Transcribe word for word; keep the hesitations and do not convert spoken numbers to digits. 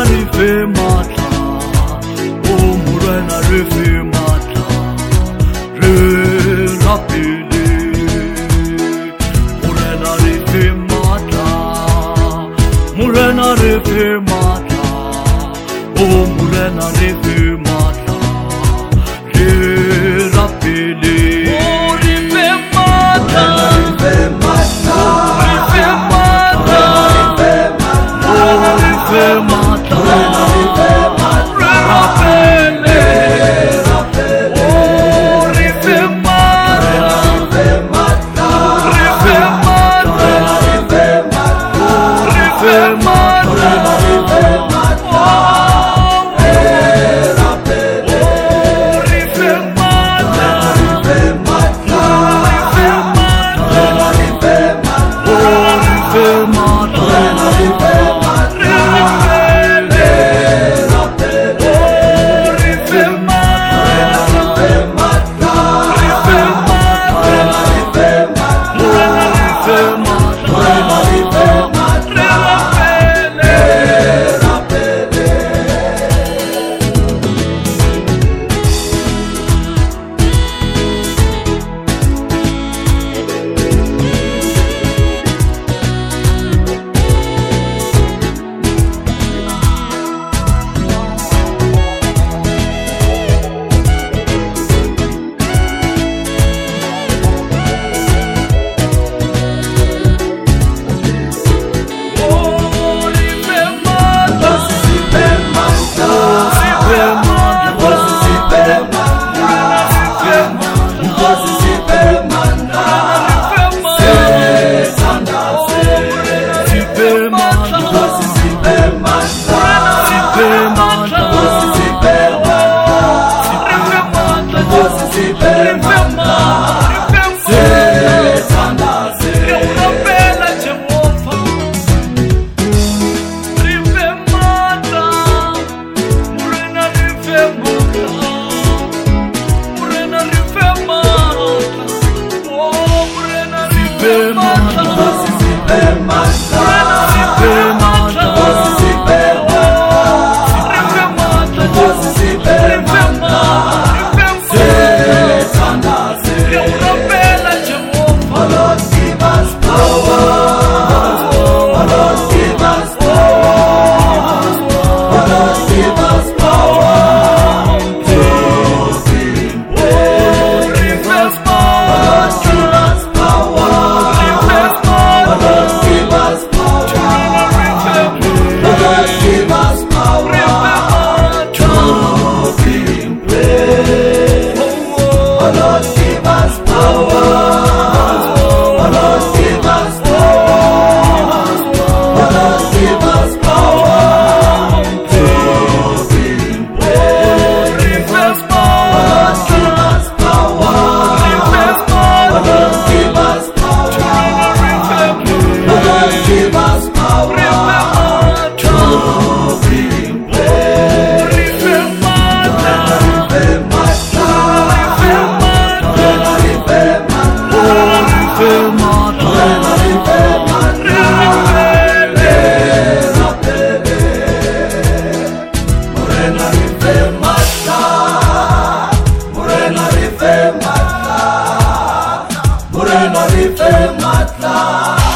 rife matla, oh Morena rife matla, re rapide. Morena rife matla, Morena rife matla, oh Morena rife matla, re rapide. Oh rife matla, rife matla, rife matla, rife matla, rife matla, rapide. Oh rife matla, rife matla, rife matla, rife matla, rife matla. Morena rife matla.